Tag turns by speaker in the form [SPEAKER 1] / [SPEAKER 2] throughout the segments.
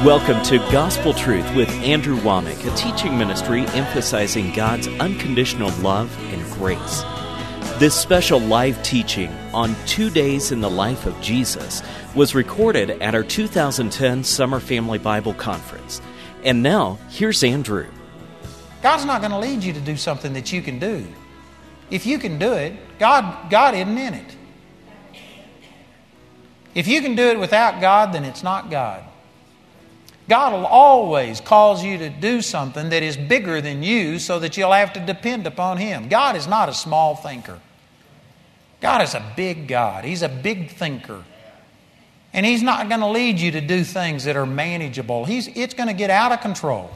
[SPEAKER 1] Welcome to Gospel Truth with Andrew Womack, a teaching ministry emphasizing God's unconditional love and grace. This special live teaching on 2 days in the life of Jesus was recorded at our 2010 Summer Family Bible Conference. And now, here's Andrew.
[SPEAKER 2] God's not going to lead you to do something that you can do. If you can do it, God isn't in it. If you can do it without God, then it's not God. God will always cause you to do something that is bigger than you so that you'll have to depend upon Him. God is not a small thinker. God is a big God. He's a big thinker. And He's not going to lead you to do things that are manageable. It's going to get out of control.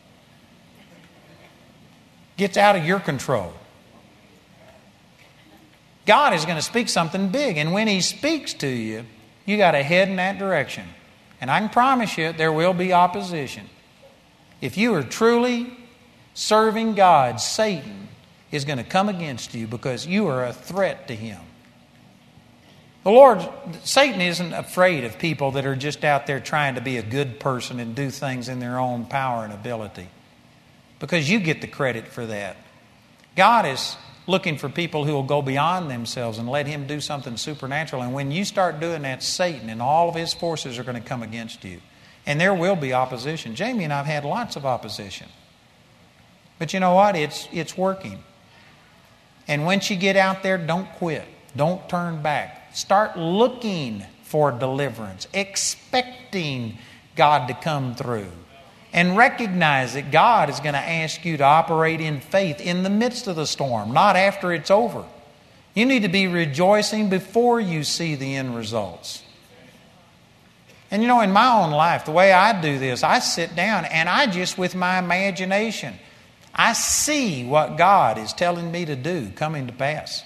[SPEAKER 2] Gets out of your control. God is going to speak something big. And when He speaks to you, you got to head in that direction. And I can promise you there will be opposition. If you are truly serving God, Satan is going to come against you because you are a threat to him. Satan isn't afraid of people that are just out there trying to be a good person and do things in their own power and ability, because you get the credit for that. God is looking for people who will go beyond themselves and let Him do something supernatural. And when you start doing that, Satan and all of his forces are going to come against you. And there will be opposition. Jamie and I have had lots of opposition. But you know what? It's working. And once you get out there, don't quit. Don't turn back. Start looking for deliverance, expecting God to come through. And recognize that God is going to ask you to operate in faith in the midst of the storm, not after it's over. You need to be rejoicing before you see the end results. And you know, in my own life, the way I do this, I sit down and I just, with my imagination, I see what God is telling me to do coming to pass.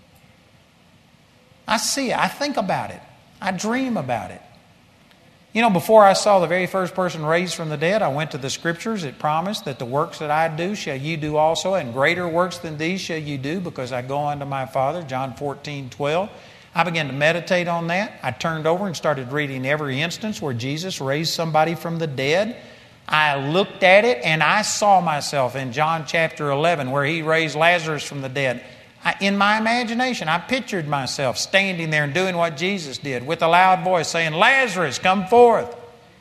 [SPEAKER 2] I see it. I think about it. I dream about it. You know, before I saw the very first person raised from the dead, I went to the Scriptures. It promised that the works that I do shall you do also, and greater works than these shall you do, because I go unto my Father, John 14:12. I began to meditate on that. I turned over and started reading every instance where Jesus raised somebody from the dead. I looked at it and I saw myself in John chapter 11 where He raised Lazarus from the dead. In my imagination, I pictured myself standing there and doing what Jesus did with a loud voice saying, "Lazarus, come forth."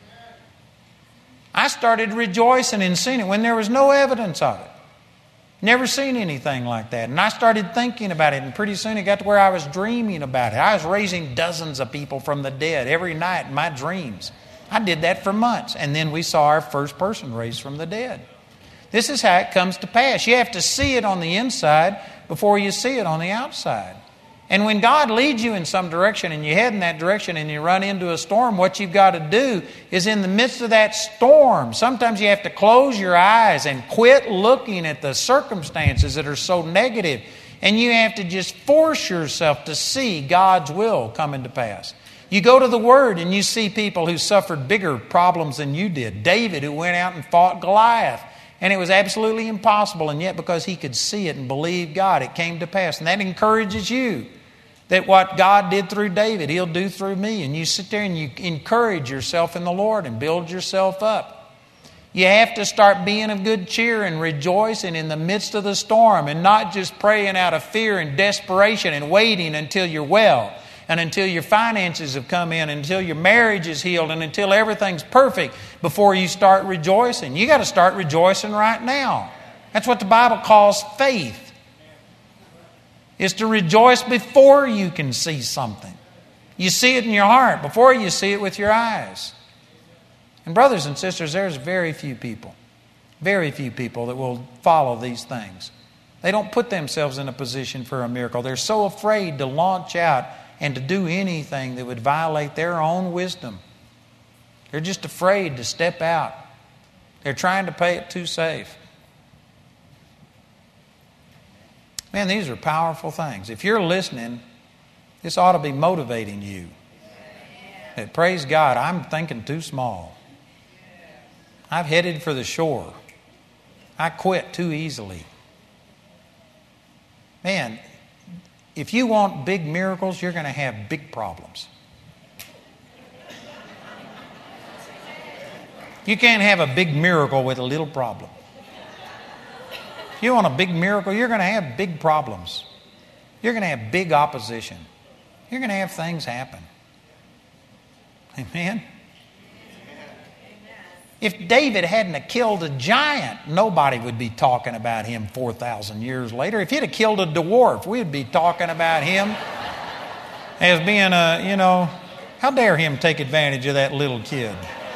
[SPEAKER 2] I started rejoicing and seeing it when there was no evidence of it. Never seen anything like that. And I started thinking about it, and pretty soon it got to where I was dreaming about it. I was raising dozens of people from the dead every night in my dreams. I did that for months. And then we saw our first person raised from the dead. This is how it comes to pass. You have to see it on the inside before you see it on the outside. And when God leads you in some direction and you head in that direction and you run into a storm, what you've got to do is, in the midst of that storm, sometimes you have to close your eyes and quit looking at the circumstances that are so negative. And you have to just force yourself to see God's will come into pass. You go to the Word and you see people who suffered bigger problems than you did. David, who went out and fought Goliath. And it was absolutely impossible. And yet, because he could see it and believe God, it came to pass. And that encourages you that what God did through David, He'll do through me. And you sit there and you encourage yourself in the Lord and build yourself up. You have to start being of good cheer and rejoicing in the midst of the storm, and not just praying out of fear and desperation and waiting until you're well, and until your finances have come in, until your marriage is healed, and until everything's perfect before you start rejoicing. You got to start rejoicing right now. That's what the Bible calls faith. Is to rejoice before you can see something. You see it in your heart before you see it with your eyes. And brothers and sisters, there's very few people that will follow these things. They don't put themselves in a position for a miracle. They're so afraid to launch out and to do anything that would violate their own wisdom. They're just afraid to step out. They're trying to play it too safe. Man, these are powerful things. If you're listening, this ought to be motivating you. That, praise God, I'm thinking too small. I've headed for the shore. I quit too easily. Man, if you want big miracles, you're going to have big problems. You can't have a big miracle with a little problem. If you want a big miracle, you're going to have big problems. You're going to have big opposition. You're going to have things happen. Amen? If David hadn't have killed a giant, nobody would be talking about him 4,000 years later. If he'd have killed a dwarf, we'd be talking about him as being how dare him take advantage of that little kid?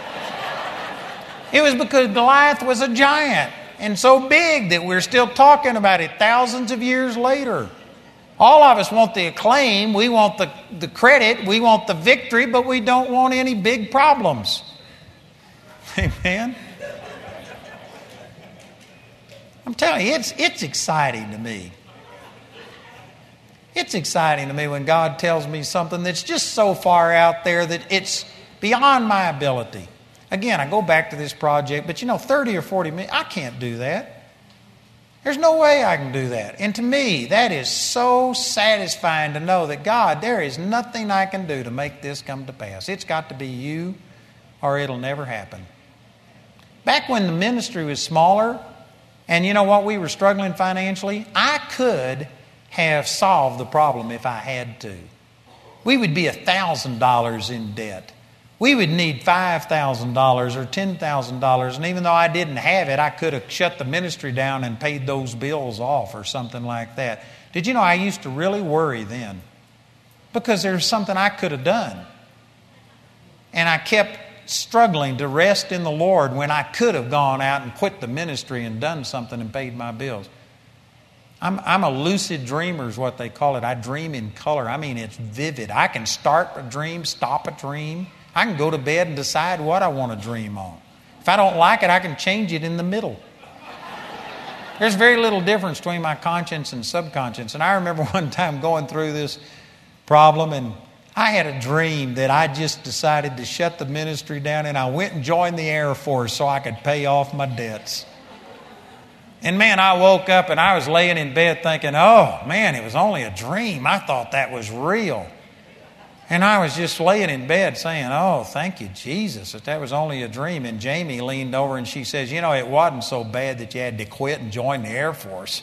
[SPEAKER 2] It was because Goliath was a giant and so big that we're still talking about it thousands of years later. All of us want the acclaim, we want the credit, we want the victory, but we don't want any big problems. Amen? I'm telling you, it's exciting to me. It's exciting to me when God tells me something that's just so far out there that it's beyond my ability. Again, I go back to this project, but 30 or 40 minutes, I can't do that. There's no way I can do that. And to me, that is so satisfying to know that, God, there is nothing I can do to make this come to pass. It's got to be you or it'll never happen. Back when the ministry was smaller and we were struggling financially, I could have solved the problem if I had to. We would be $1,000 in debt. We would need $5,000 or $10,000. And even though I didn't have it, I could have shut the ministry down and paid those bills off or something like that. Did you know I used to really worry then? Because there's something I could have done. And I kept struggling to rest in the Lord when I could have gone out and quit the ministry and done something and paid my bills. I'm a lucid dreamer is what they call it. I dream in color. I mean, it's vivid. I can start a dream, stop a dream. I can go to bed and decide what I want to dream on. If I don't like it, I can change it in the middle. There's very little difference between my conscience and subconscious. And I remember one time going through this problem, and I had a dream that I just decided to shut the ministry down, and I went and joined the Air Force so I could pay off my debts. And man, I woke up and I was laying in bed thinking, oh man, it was only a dream. I thought that was real. And I was just laying in bed saying, oh, thank you, Jesus, that was only a dream. And Jamie leaned over and she says, it wasn't so bad that you had to quit and join the Air Force.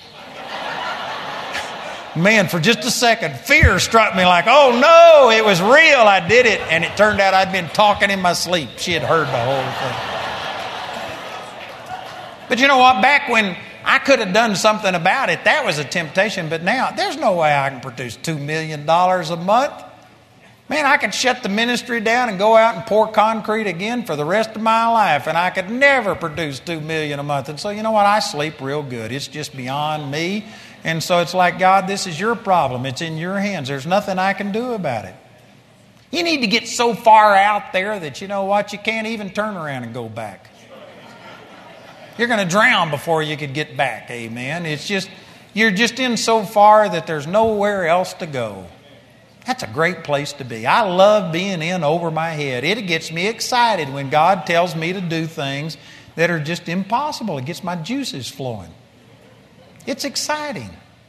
[SPEAKER 2] Man, for just a second, fear struck me like, oh no, it was real. I did it. And it turned out I'd been talking in my sleep. She had heard the whole thing. But you know what? Back when I could have done something about it, that was a temptation. But now, there's no way I can produce $2 million a month. Man, I could shut the ministry down and go out and pour concrete again for the rest of my life, and I could never produce $2 million a month. And so, you know what? I sleep real good. It's just beyond me. And so it's like, God, this is your problem. It's in your hands. There's nothing I can do about it. You need to get so far out there that, you know what, you can't even turn around and go back. You're going to drown before you could get back, amen? It's just, you're just in so far that there's nowhere else to go. That's a great place to be. I love being in over my head. It gets me excited when God tells me to do things that are just impossible. It gets my juices flowing. It's exciting.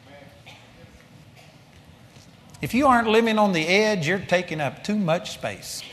[SPEAKER 2] If you aren't living on the edge, you're taking up too much space.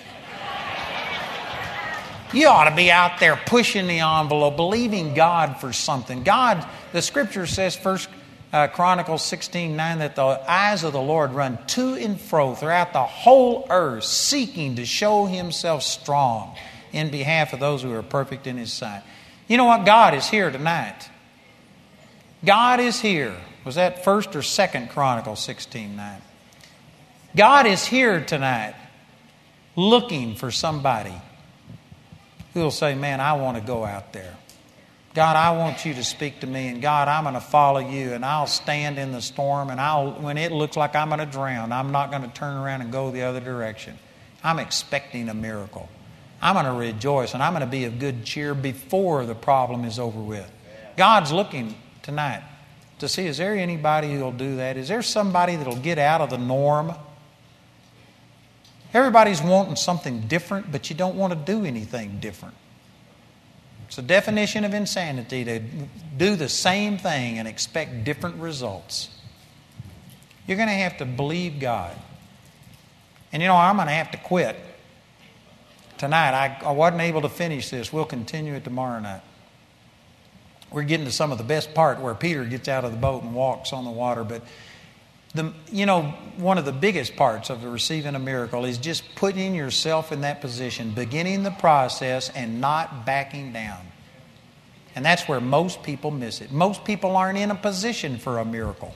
[SPEAKER 2] You ought to be out there pushing the envelope, believing God for something. God, the scripture says, 1 Chronicles 16:9, that the eyes of the Lord run to and fro throughout the whole earth, seeking to show himself strong in behalf of those who are perfect in his sight. You know what? God is here tonight. God is here. Was that 1st or 2nd Chronicles 16:9? God is here tonight looking for somebody who will say, man, I want to go out there. God, I want you to speak to me, and God, I'm going to follow you, and I'll stand in the storm, and when it looks like I'm going to drown, I'm not going to turn around and go the other direction. I'm expecting a miracle. I'm going to rejoice, and I'm going to be of good cheer before the problem is over with. God's looking tonight to see, is there anybody who will do that? Is there somebody that will get out of the norm? Everybody's wanting something different, but you don't want to do anything different. It's the definition of insanity to do the same thing and expect different results. You're going to have to believe God. And I'm going to have to quit. tonight. I wasn't able to finish this. We'll continue it tomorrow night. We're getting to some of the best part where Peter gets out of the boat and walks on the water. But one of the biggest parts of receiving a miracle is just putting yourself in that position, beginning the process and not backing down. And that's where most people miss it. Most people aren't in a position for a miracle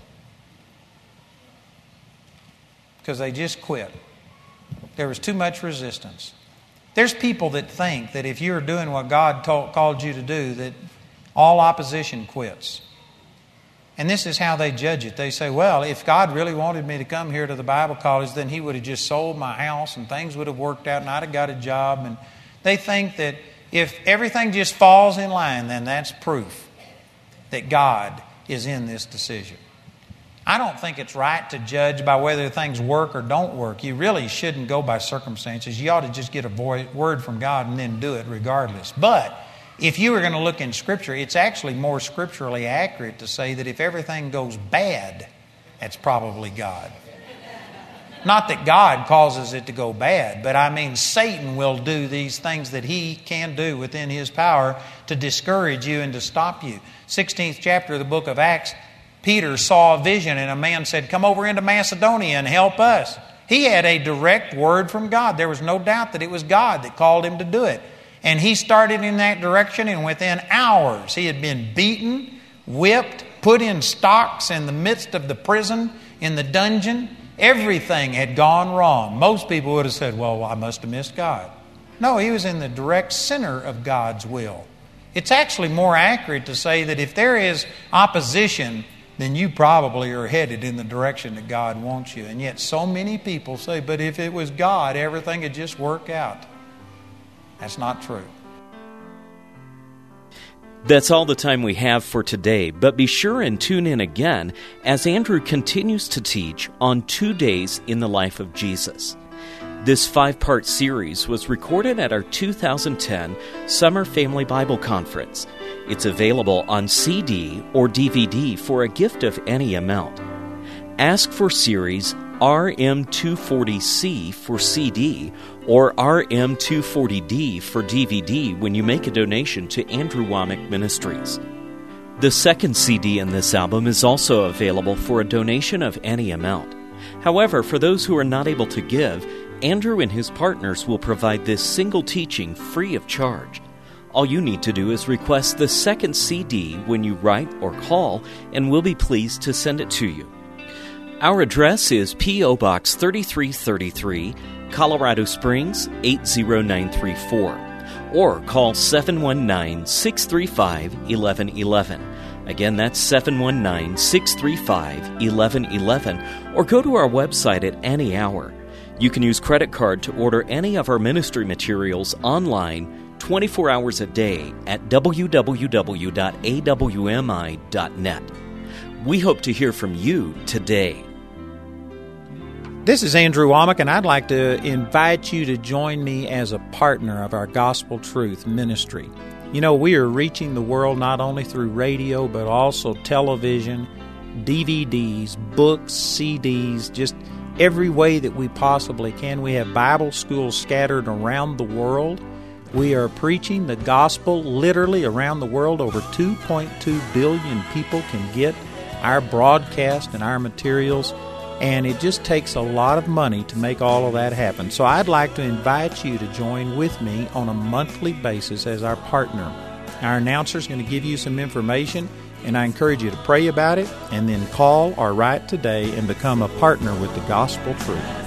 [SPEAKER 2] because they just quit. There was too much resistance. There's people that think that if you're doing what God called you to do, that all opposition quits. And this is how they judge it. They say, well, if God really wanted me to come here to the Bible college, then He would have just sold my house and things would have worked out and I'd have got a job. And they think that if everything just falls in line, then that's proof that God is in this decision. I don't think it's right to judge by whether things work or don't work. You really shouldn't go by circumstances. You ought to just get a word from God and then do it regardless. But if you were going to look in Scripture, it's actually more scripturally accurate to say that if everything goes bad, that's probably God. Not that God causes it to go bad, but I mean Satan will do these things that he can do within his power to discourage you and to stop you. 16th chapter of the book of Acts, Peter saw a vision and a man said, come over into Macedonia and help us. He had a direct word from God. There was no doubt that it was God that called him to do it. And he started in that direction, and within hours he had been beaten, whipped, put in stocks in the midst of the prison, in the dungeon. Everything had gone wrong. Most people would have said, well, I must have missed God. No, he was in the direct center of God's will. It's actually more accurate to say that if there is opposition, then you probably are headed in the direction that God wants you. And yet so many people say, but if it was God, everything would just work out. That's not true.
[SPEAKER 1] That's all the time we have for today, but be sure and tune in again as Andrew continues to teach on 2 days in the life of Jesus. This 5-part series was recorded at our 2010 Summer Family Bible Conference. It's available on CD or DVD for a gift of any amount. Ask for series RM240C for CD or RM240D for DVD when you make a donation to Andrew Wommack Ministries. The second CD in this album is also available for a donation of any amount. However, for those who are not able to give, Andrew and his partners will provide this single teaching free of charge. All you need to do is request the second CD when you write or call, and we'll be pleased to send it to you. Our address is P.O. Box 3333, Colorado Springs 80934, or call 719-635-1111. Again, that's 719-635-1111, or go to our website at any hour. You can use credit card to order any of our ministry materials online 24 hours a day at www.awmi.net. We hope to hear from you today.
[SPEAKER 2] This is Andrew Wommack, and I'd like to invite you to join me as a partner of our Gospel Truth ministry. You know, we are reaching the world not only through radio, but also television, DVDs, books, CDs, just every way that we possibly can. We have Bible schools scattered around the world. We are preaching the gospel literally around the world. Over 2.2 billion people can get our broadcast and our materials, and it just takes a lot of money to make all of that happen. So I'd like to invite you to join with me on a monthly basis as our partner. Our announcer is going to give you some information, and I encourage you to pray about it and then call or write today and become a partner with the Gospel Truth.